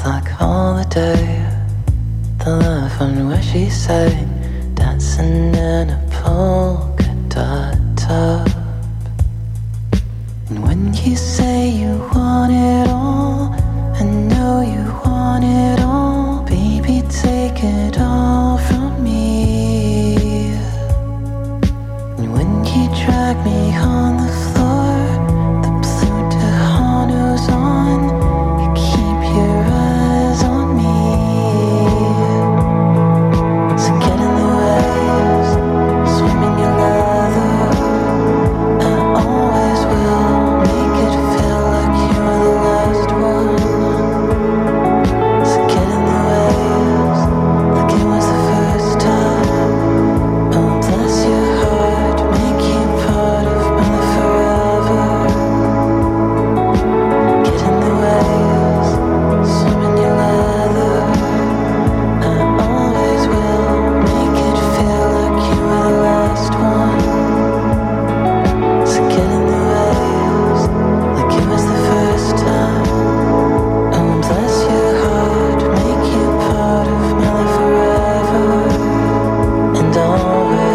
like holiday. The love one where she sang, dancing in a polka dot top. And when you say you want it all, I know you want it all. Baby, take it all from me. And when you drag me on the floor, the blue Tejano's on. You keep your eyes on me. So get in the waves, swim in your leather. I always will make it feel like you're the last one. So get in the waves, like it was the first time. Oh, bless your heart, make you part of my forever. Get in the waves, swim in your leather. I always will make it feel like you were the last one. So get in the waves, like it was the first time. Oh, bless your heart, make you part of my life forever and always.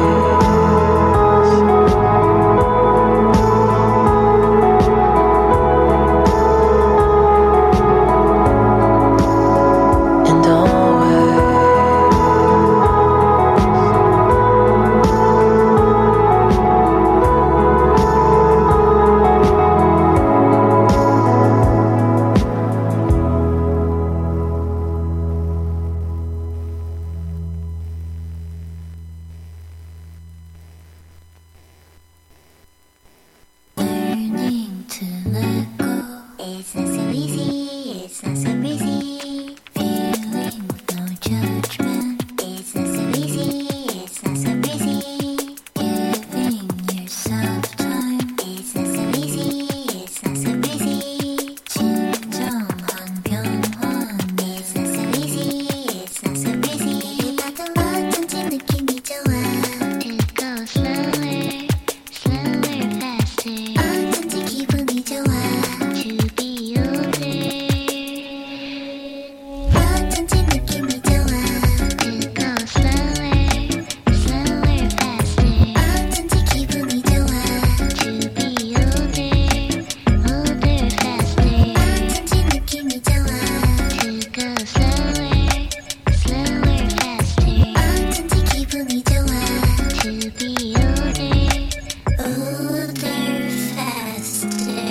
And always. Learning to let go. It's not so easy, it's not so easy. Feeling no judgment. It's not so easy, it's not so easy. Giving yourself time. It's not so easy, it's not so easy. 진정한 변화. It's not so easy, it's not so easy. 봐도 어쩐지 느낌이 좋아. It goes slower, slower, faster. 어쩐지 기분이 좋아. To be older. 어쩐지 느낌이 좋아. It goes slower, slower, faster. 어쩐지 기분이 좋아. To be older, older, faster. 어쩐지 느낌이 좋아. To go slower, slower, faster. 어쩐지 기분이 좋아. To be older, older, faster.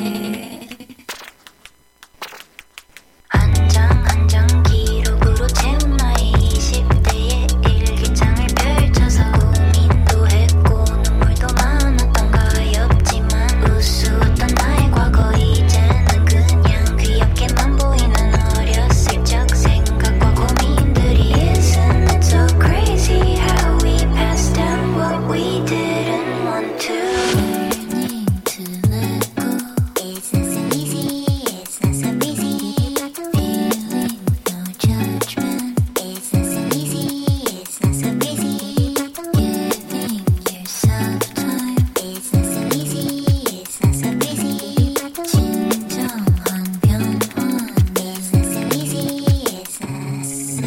한장 기록으로 채운 나의 20대의 일기장을 펼쳐서 고민도 했고 눈물도 많았던 가엾지만 우스웠던 나의 과거 이제는 그냥 귀엽게만 보이는 어렸을 적 생각과 고민들이 Isn't it so crazy how we passed down what we didn't want to Learning to let go. It's not so easy, it's not so easy. Feeling no judgment. It's not so easy, it's not so easy. Giving yourself time. It's not so easy, it's not so easy. 진정한 변화. It's not so easy, it's not so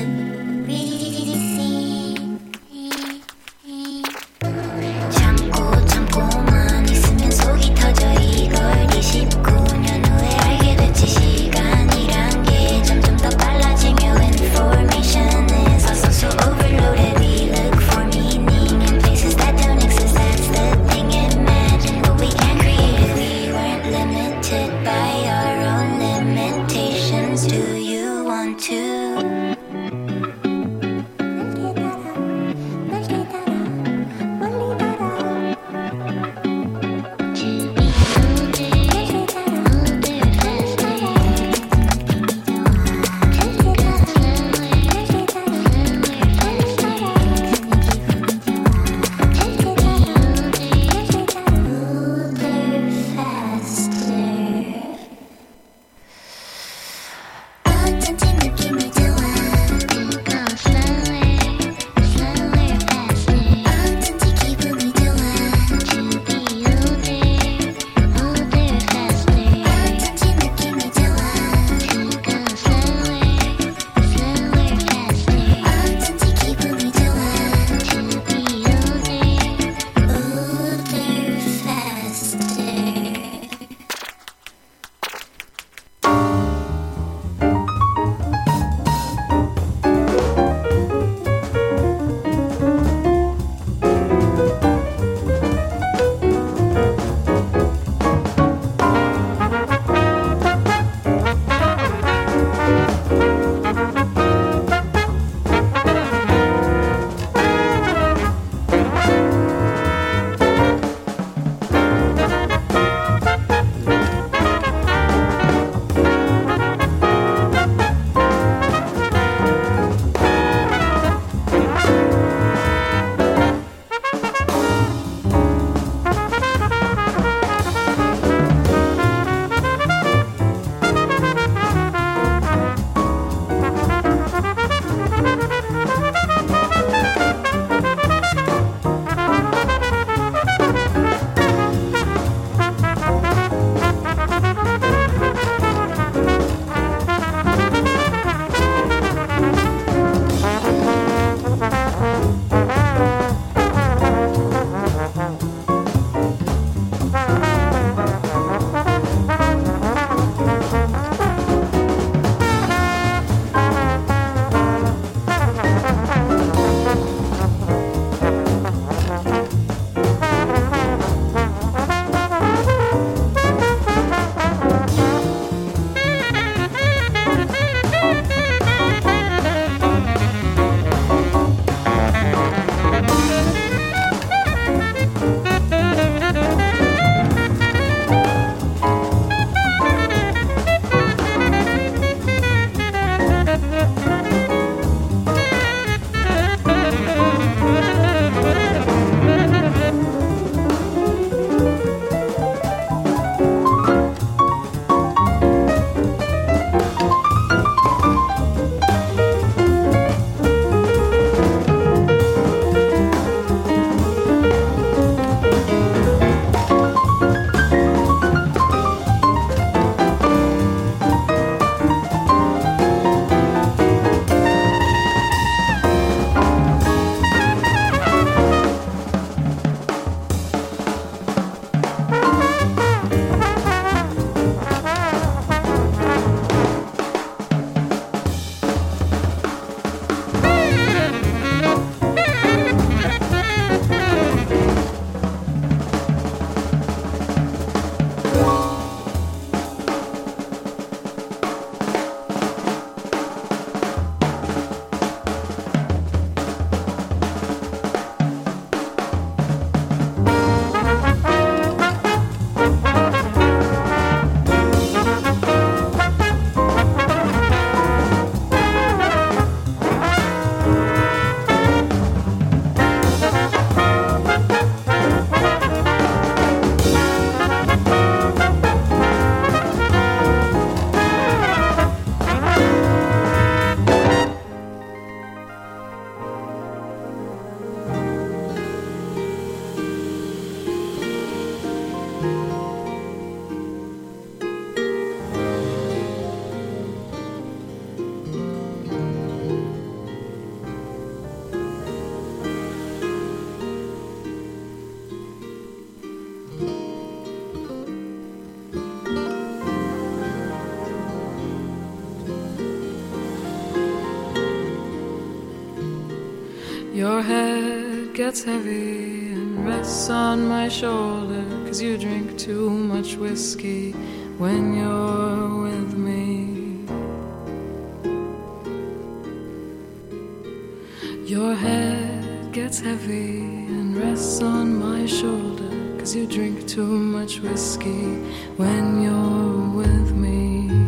참고만 있으면 속이 터져 이걸 29년 후에 알게 됐지 시간이란 게 점점 더 빨라지며 information is also so overloaded we look for meaning in places that don't exist that's the thing imagine what we can create we weren't limited by our own limitations do you want to Slower Your head gets heavy and rests on my shoulder, 'cause you drink too much whiskey when you're with me. Your head gets heavy and rests on my shoulder, 'cause you drink too much whiskey when you're with me.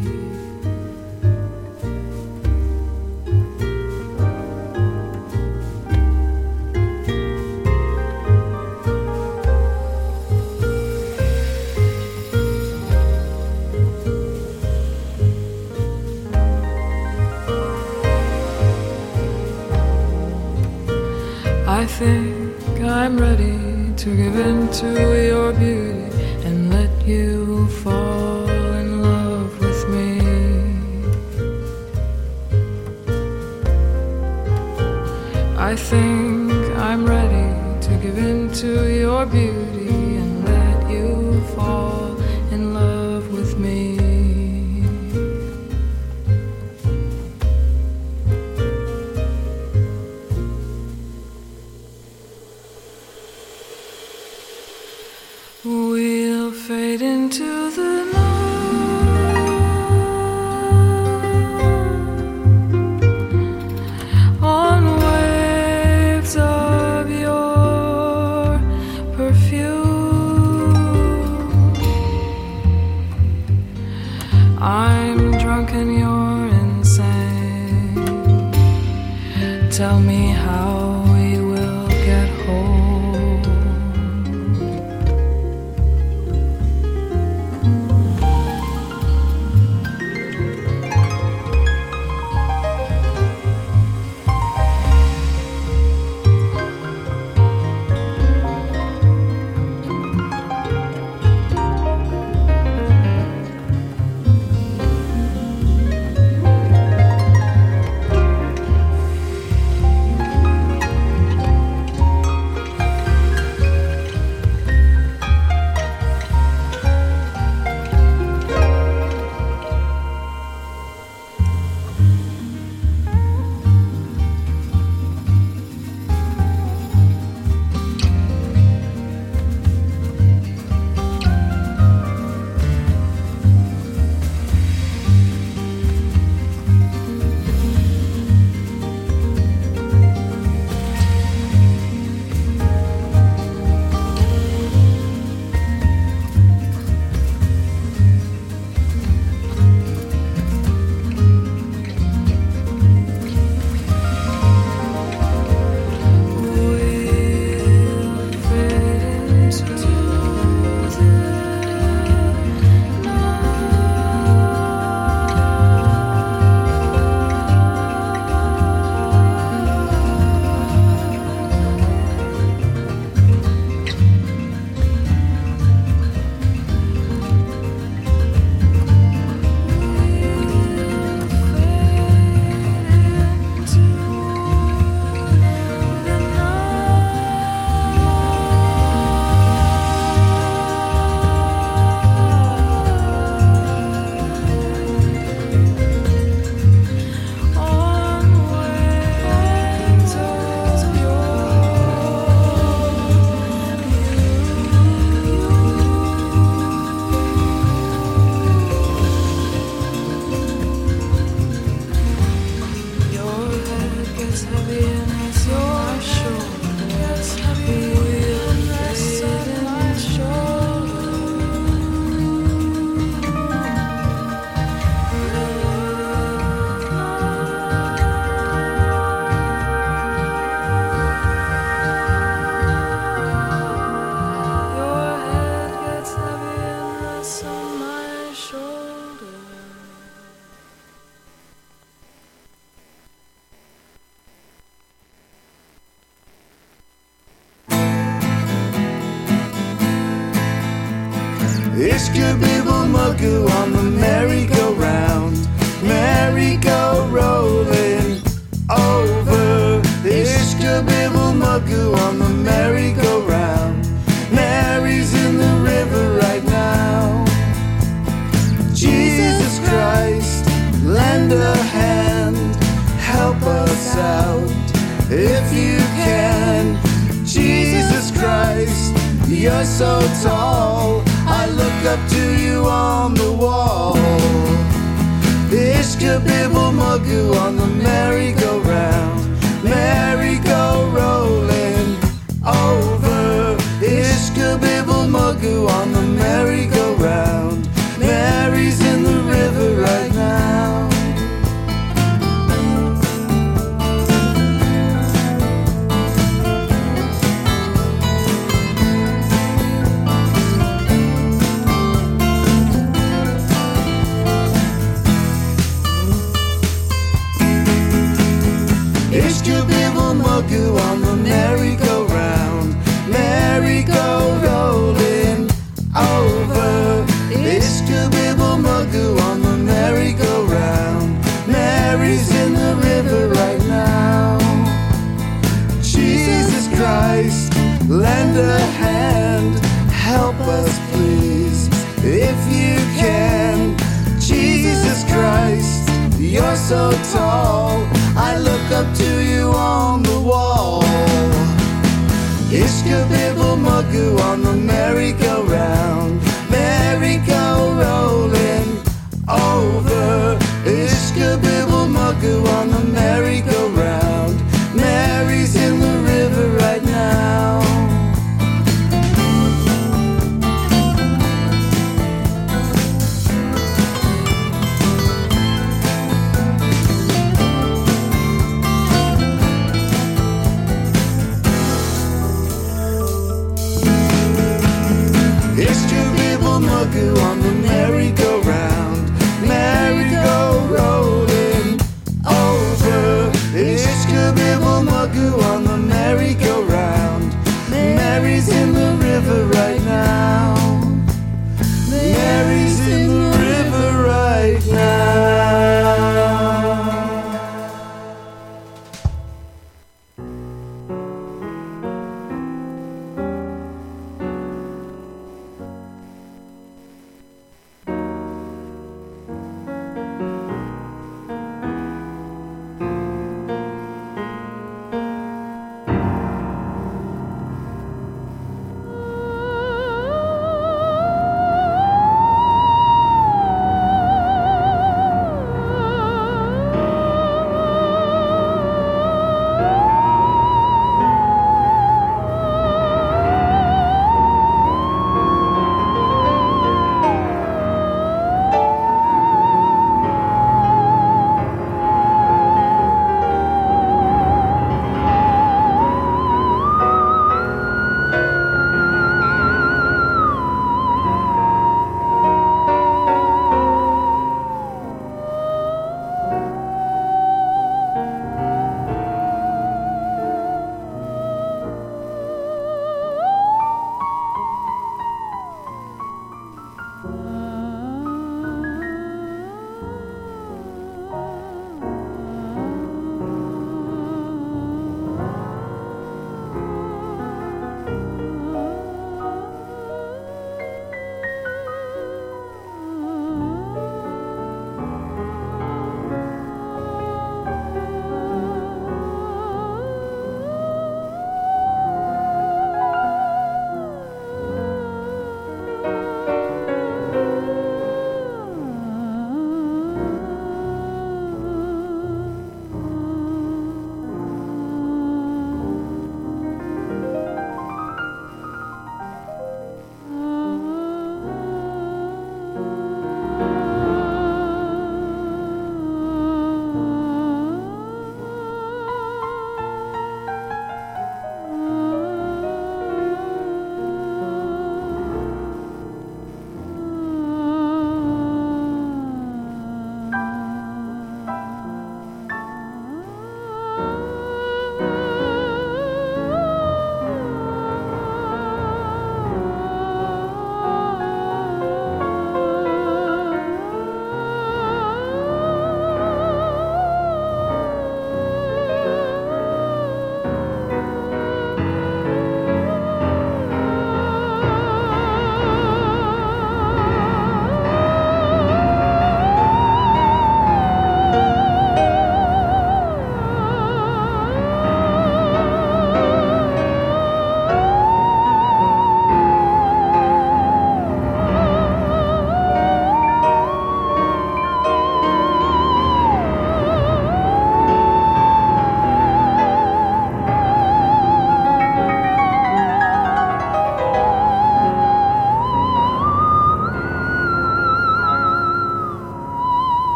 I think I'm ready to give in to your beauty and let you fall in love with me. I think I'm ready to give in to your beauty and let you fall in love with me. We'll fade into the night on waves of your perfume. I'm drunk and you're insane. Tell me how we will get home. Ishka-bibble-muggle on the merry-go-round, merry-go-rolling over. Ishka-bibble-muggle on the merry-go-round, Mary's in the river right now. Jesus Christ, lend a hand, help us out. If you You're so tall, I look up to you on the wall. Ishka-bibble muggu on the merry-go-round, merry-go-rolling over. Ishka-bibble muggu on the merry-go-round, Mary's in the river right now. Ishka-bibble muggu on the merry-go-round, merry-go-rolling over. Ishka-bibble muggu on the merry-go-round, Mary's in the river right now. Jesus Christ, lend a hand, help us please, if you can. Jesus Christ, you're so tall, I look up to you on the wall. Ishka-bibble muggu on the merry-go-round, merry-go-rolling over. Ishka-bibble muggu on the merry-go-round, Mary's in the river right now. Ishka-bibble muggu on the merry-go-round, merry-go-rolling over.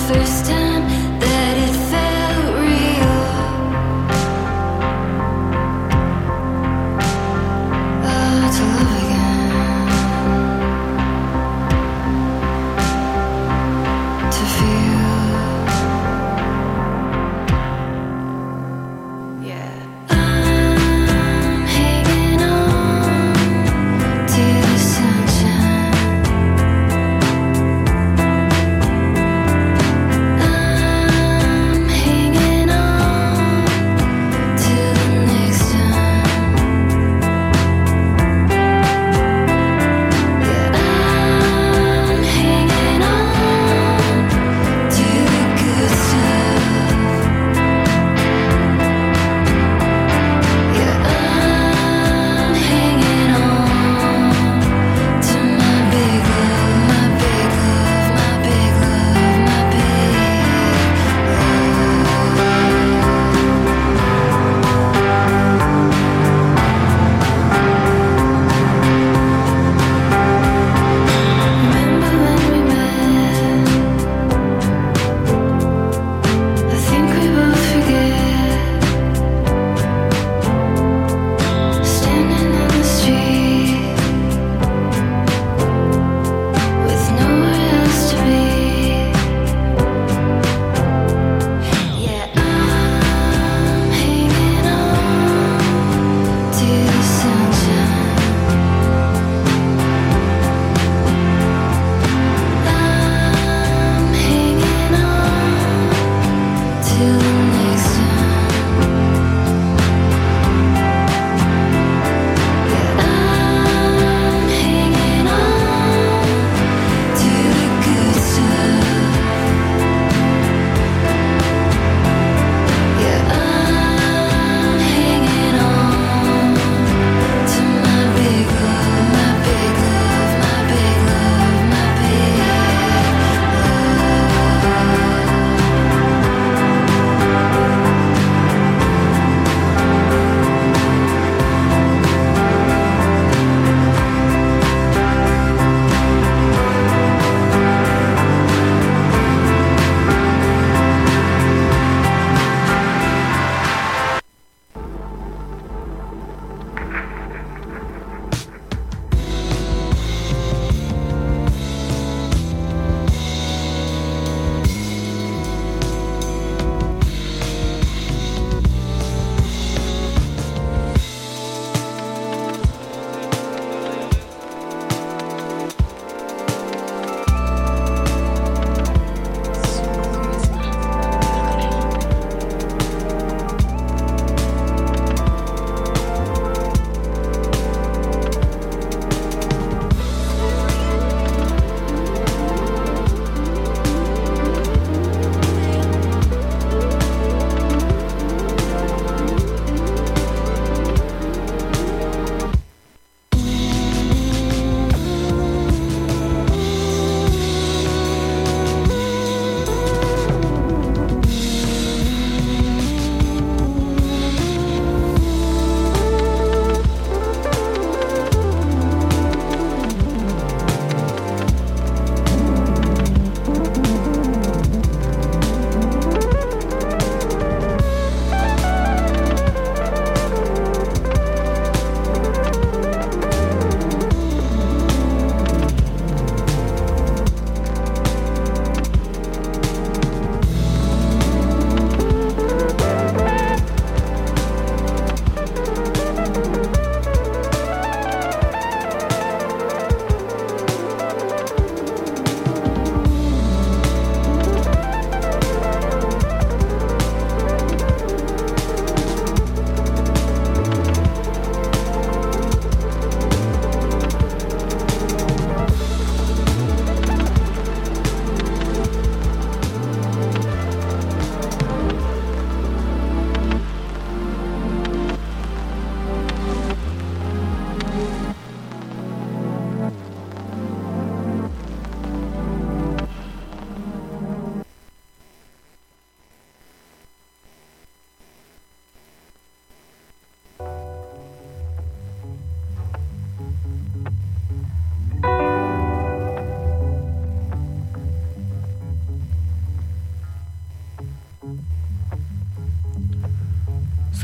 first time that it felt real. Oh, to love again, to feel. Yeah. I'm hanging on to the sunshine. I'm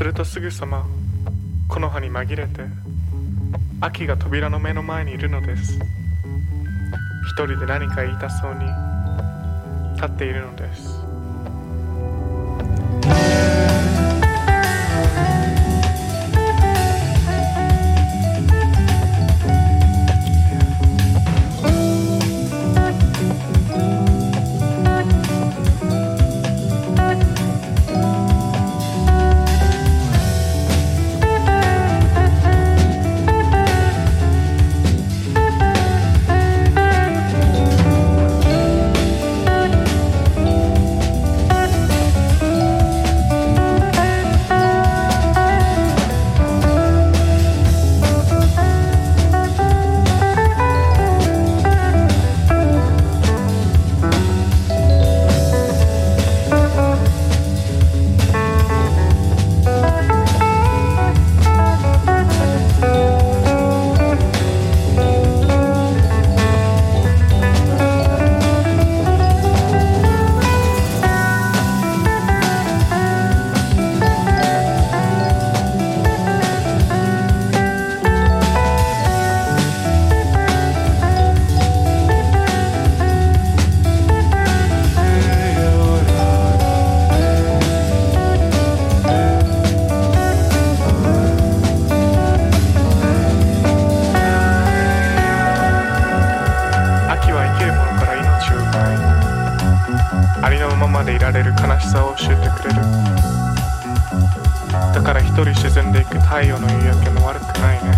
するとすぐさま木の葉に紛れて秋が扉の目の前にいるのです。一人で何か言いたそうに立っているのです。ありのままでいられる悲しさを教えてくれる。だから一人沈んでいく太陽の夕焼けも悪くないね。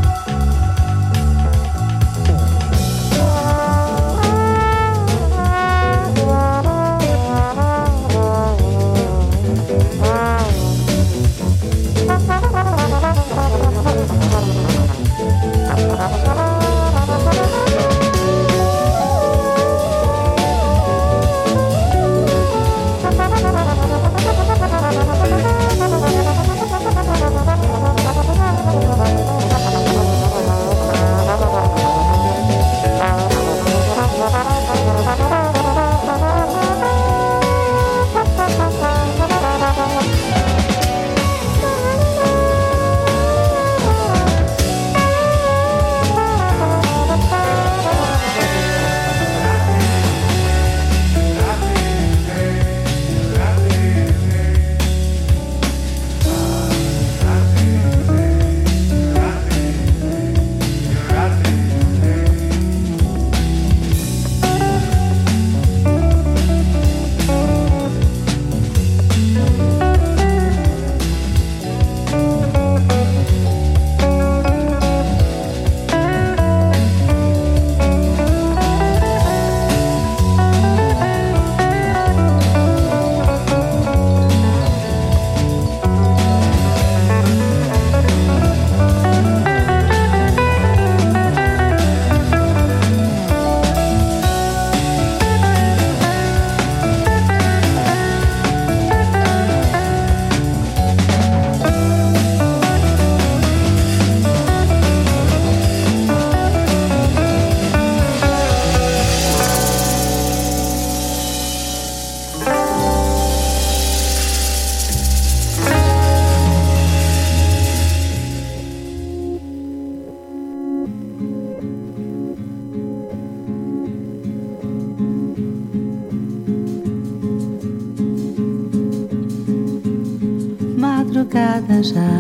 Madrugada já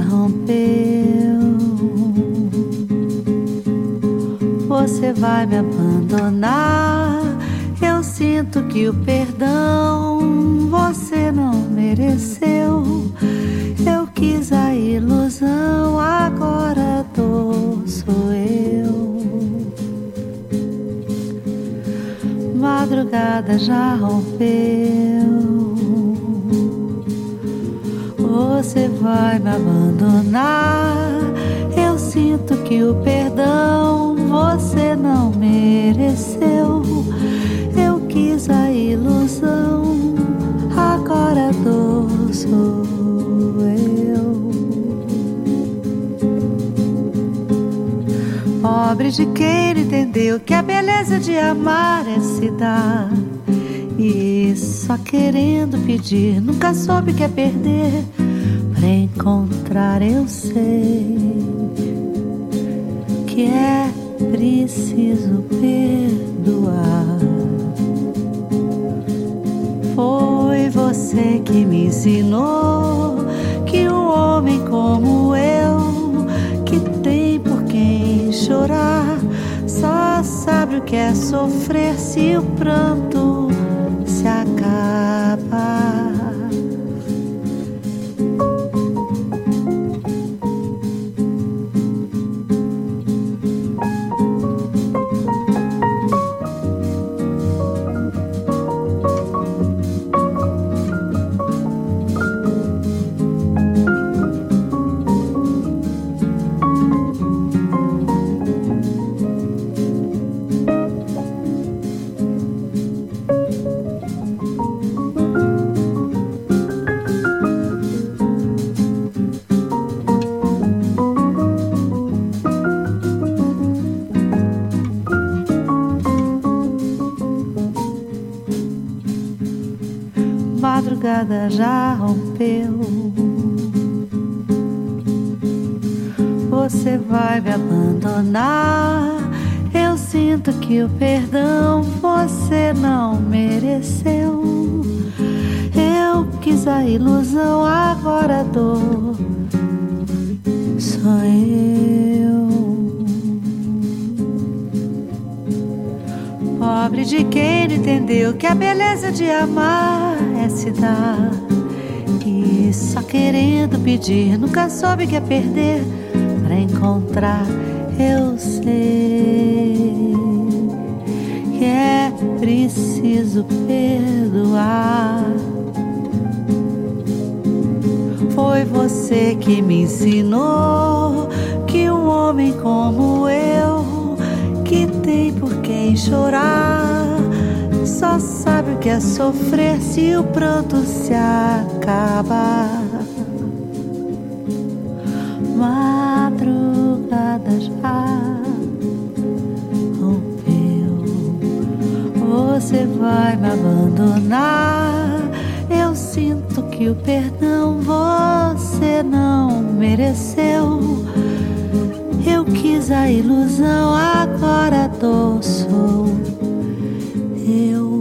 rompeu, você vai me abandonar. Eu sinto que o perdão você não mereceu. Eu quis a ilusão, agora a dor sou eu. Madrugada já rompeu, você vai me abandonar. Eu sinto que o perdão você não mereceu. Eu quis a ilusão, agora a dor sou eu. Pobre de quem entendeu que a beleza de amar é se dar, e só querendo pedir, nunca soube que é perder. Para encontrar eu sei que é preciso perdoar. Foi você que me ensinou que um homem como eu, que tem por quem chorar, só sabe o que é sofrer se o pranto se acaba. Madrugada já rompeu. Você vai me abandonar. Eu sinto que o perdão você não mereceu. Eu quis a ilusão, agora a dor sou eu. Pobre de quem não entendeu que a beleza de amar é se dar. E só querendo pedir, nunca soube que é perder. Pra encontrar eu sei que é preciso perdoar. Foi você que me ensinou que um homem como eu, que tem por quem chorar, só sabe o que é sofrer se o pranto se acabar. Madrugada já rompeu. Você vai me abandonar. Eu sinto que o perdão você não mereceu. Eu quis a ilusão, agora a dor sou eu.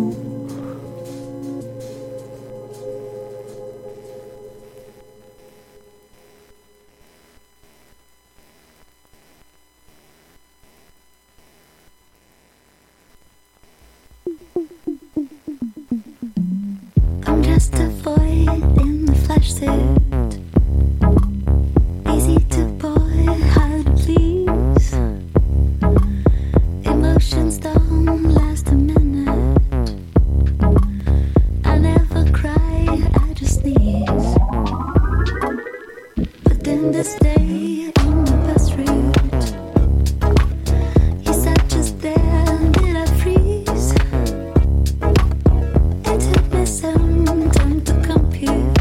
I'm just a void in the flesh suit. Easy to boy, hard to please. Emotions don't last a minute. I never cry, I just sneeze. But in this day, in the best route, you said just there, did I freeze? It took me some time to compute.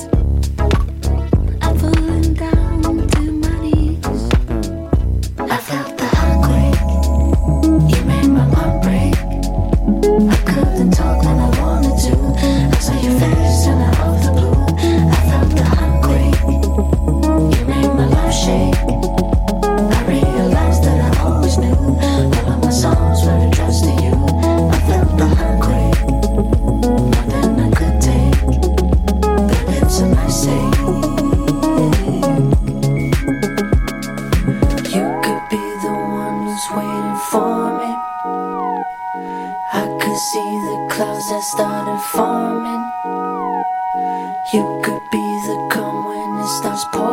I'm falling down to my knees. I felt the heart quake. You made my heart break. I couldn't talk when I wanted to. I saw your face and I off the blue. I felt the heart quake. You made my life shake. I realized that I always knew all of my songs were addressed to you. I felt the heart quake. More than I could take. But it's a nice ache. You could be the one who's waiting for me. I could see the clouds that started forming. You could be the calm when it starts pouring.